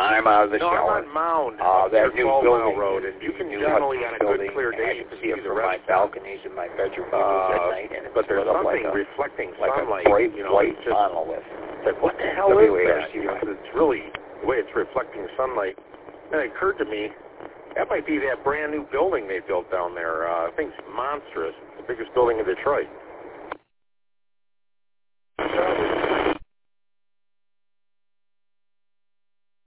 I'm out of the no, shower. I'm on Mound, that new 12 building, Mile Road, and you can new generally, on a good building, clear day, I you can can see it see the from my restaurant. balconies in my bedroom windows at night, and it's But there's lit up something like reflecting a sunlight. bright you know, white it's just, monolith. it's like, what the hell is that? You know, it's really the way it's reflecting sunlight. And it occurred to me, that might be that brand new building they built down there. I think it's monstrous. The biggest building in Detroit.